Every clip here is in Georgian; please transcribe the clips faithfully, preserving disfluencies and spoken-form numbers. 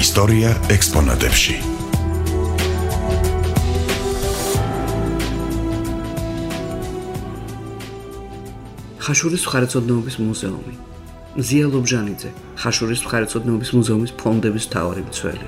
ისტორია ექსპონატებში. ხაშურის მხარეთმცოდნეობის მუზეუმი. ზია ლობჟანიძე, ხაშურის მხარეთმცოდნეობის მუზეუმის ფონდების მთავარი მცველი.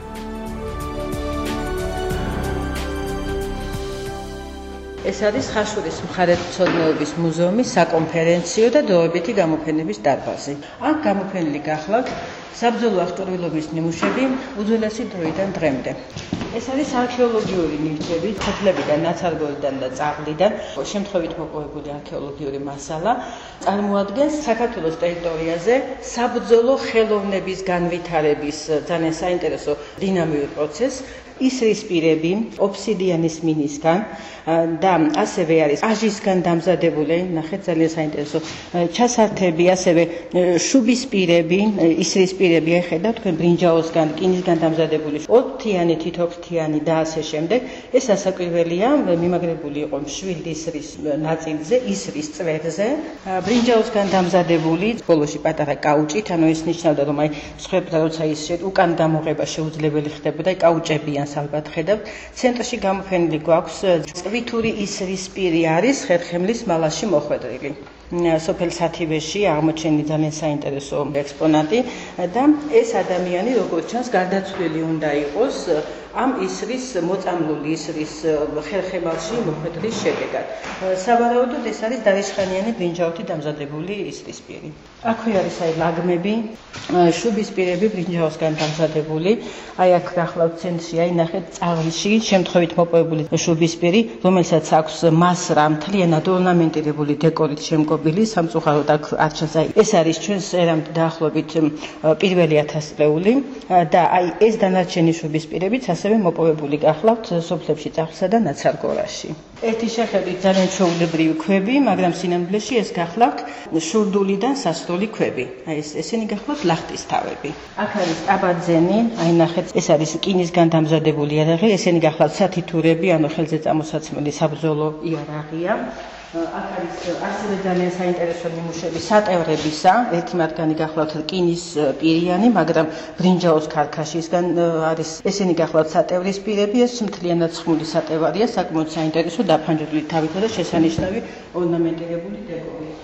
ეს არის ხაშურის მხარეთმცოდნეობის მუზეუმის საკონფერენციო და დროებითი გამოფენების დარბაზი. აქ გამოფენილი გახლავთ საბრძოლო აღჭურვილობის ნიმუშები უძველესი დროიდან დღემდე. ეს არის არქეოლოგიური ნივთები, ფოთლებიდან, ნაცარგორიდან და წაღლიდან, შემთხვევით მოპოვებული არქეოლოგიური მასალა, წარმოადგენს საქართველოს ტერიტორიაზე საბრძოლო ხელოვნების განვითარების ძალიან საინტერესო დინამიურ პროცესს. ისრის პირები ოფსიდიანის მინისგან და ასევე არის აჟისგან დამზადებული, ნახეთ ძალიან საინტერესო ჩასართები, ასევე შუბის პირები, ისრის პირები, ხედავთ თქვენ ბრინჯაოსგან, რკინისგან დამზადებული, ორფრთიანი, თითოფრთიანი და ასე შემდეგ. ეს ასაკვირველია, მიმაგრებული იყო მშვილდ ისრის ნაწილზე, ისრის წვერზე, ბრინჯაოსგან დამზადებული, ბოლოში პატარა კაუჭით, ანუ ეს ნიშნავდა, რომ აი სხვებთან როცა ის უკან გამოღება შეუძლებელი ხდებოდა, აი კაუჭებიან ალბათ ხედავთ. ცენტრში გამოფენილი გვაქვს წვითური ისრის პირი არის ხერხემლის მალაში მოხვედრილი. სოფელ სათიბეში აღმოჩენილი ძალიან საინტერესო ექსპონატი და ეს ადამიანი როგორც ჩანს გარდაცვლილი უნდა იყოს ამ ისრის მოწამლული ისრის ხერხემალში მოხვედრის შედეგად. სავარაუდოდ ეს არის დარეშხანიანი ბრინჯაოთი დამზადებული ისრის პირი. აქვე არის აი ლაგმები, შუბის პირები ბრინჯაოსგან დამზადებული. აი აქ გახლავთ ცენტრში, აი ნახეთ წაღლში შემთხვევით მოპოვებული შუბის პირი, რომელსაც აქვს მასრა მთლიანად ორნამენტირებული დეკორით შემკობილი, სამწუხაროდ აქ არ ჩანს. აი ეს არის ჩვენს ერამდე დაახლოებით პირველი ათასწლეული და აი ეს დანარჩენი შუბის პირებიც ასევე მოპოვებული გახლავთ სოფლებში წაღლსა და ნაცარგორაში. ერთი შეხედვით ძალიან ჩვეულებრივი ქვები, მაგრამ სინამდვილეში ეს გახლავთ შურდულიდან სასროლი ქვები. აი ეს ესენი გახლავთ ლახტის თავები. აქ არის ტაბაძენი, აი ნახეთ, ეს არის რკინისგან დამზადებული იარაღი, ესენი გახლავთ სათითურები, ანუ ხელზე წამოსაცმელი საბრძოლო იარაღია. აქ არის ასევე ძალიან საინტერესო ნიმუშები სატევრებისა, ერთი მათგანი გახლავთ რკინის პირიანი, მაგრამ ბრინჯაოს ქარქაშისგან არის, ესენი გახლავთ სატევრის პირები, ეს მთლიანად ცხმული სატევარია, საკმაოდ საინტერესო დაფანჯებული თავითა და შესანიშნავი ორნამენტირებული დეკორით.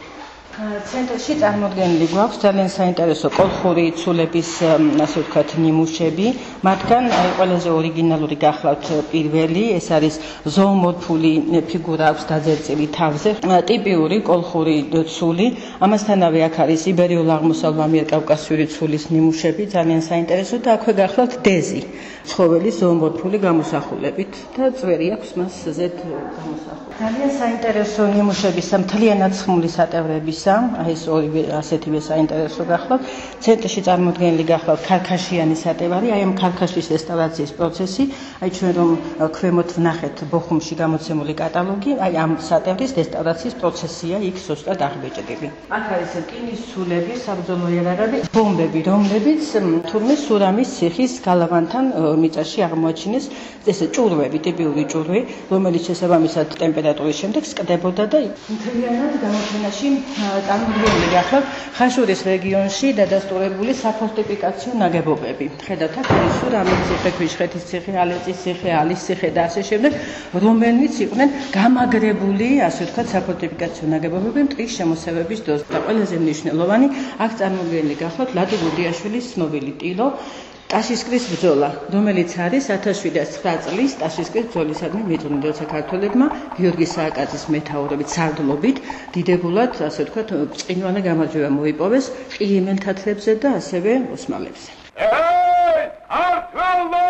ცენტრში წარმოდგენილი გვაქვს ძალიან საინტერესო კოლხური ცულების, ასე ვთქვათ, ნიმუშები. მათგან ყველაზე ორიგინალური გახლავთ პირველი, ეს არის ზოომორფული ფიგურა აქვს დაძერწილი თავზე, ტიპიური კოლხური ცული. ამასთანავე აქ არის იბერიულ-აღმოსავლურ ამიერკავკასიური ცულის ნიმუშები, ძალიან საინტერესო და აქვე გახლავთ დეზი, ცხოველის ზოომორფული გამოსახულებით და წვერი აქვს მას ზედ გამოსახული. ძალიან საინტერესო ნიმუშები მთლიანად ცხმული სატევრებისა, აი ეს ორივე ასეთივე საინტერესო გახლავთ. ცენტრში წარმოდგენილი გახლავთ ქარქაშიანი სატევარი, აი ამ ქარქაშის რესტავრაციის პროცესი, აი ჩვენ რომ ქვემოთ ვნახეთ ბოხუმში გამოცემული კატალოგი, აი ამ სატევრის რესტავრაციის პროცესია იქ სუსტად აღბეჭდილი. აქ არის რკინის ცულები, საბრძოლო იარაღები, ბომბები, რომლებიც თურმე სურამის ციხის გალავანთან მიწაში აღმოაჩინეს, ესე ჭურვები, ტიპიური ჭურვი, რომელიც შესაბამისად ტემპერატურის შემდეგ სკდებოდა და მთლიანად გამოფენაში წარმოდგენილი გახლავთ ხაშურის რეგიონში დადასტურებული საფორტიფიკაციო ნაგებობები. ხედავთ აქ არის სურამის ციხე, ქვიშხეთის ციხე, ალეწის ციხე, ალის ციხე და ასე შემდეგ, რომელნიც იყვნენ გამაგრებული, ასე ვთქვათ, საფორტიფიკაციო ნაგებობები მტრის შემოსევების დროს. და ყველაზე მნიშვნელოვანი აქ წარმოდგენილი გახლავთ ლადო გუდიაშვილის ცნობილი ტილო ტაშისკრის ბრძოლა, რომელიც არის ათას შვიდას ცხრა წლის ტაშისკრის ბრძოლისადმი მიწვეული, როცა ქართველებმა გიორგი სააკაძის მეთაურობით სარდლობით დიდებულად, ასე ვთქვათ, ბრწყინვალე გამარჯვება მოიპოვეს ყირიმელ თათრებზე და ასევე ოსმალებზე. ეი, ართველო!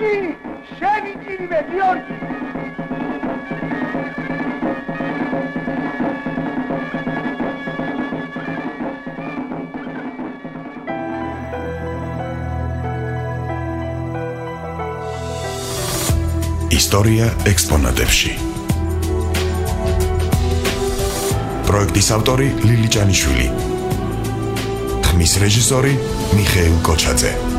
გიორგი, შენი ჭირიმე, გიორგი. ისტორია ექსპონატებში. პროექტის ავტორი ლილი ჭანიშვილი. ხმის რეჟისორი მიხეილ კოჩაძე.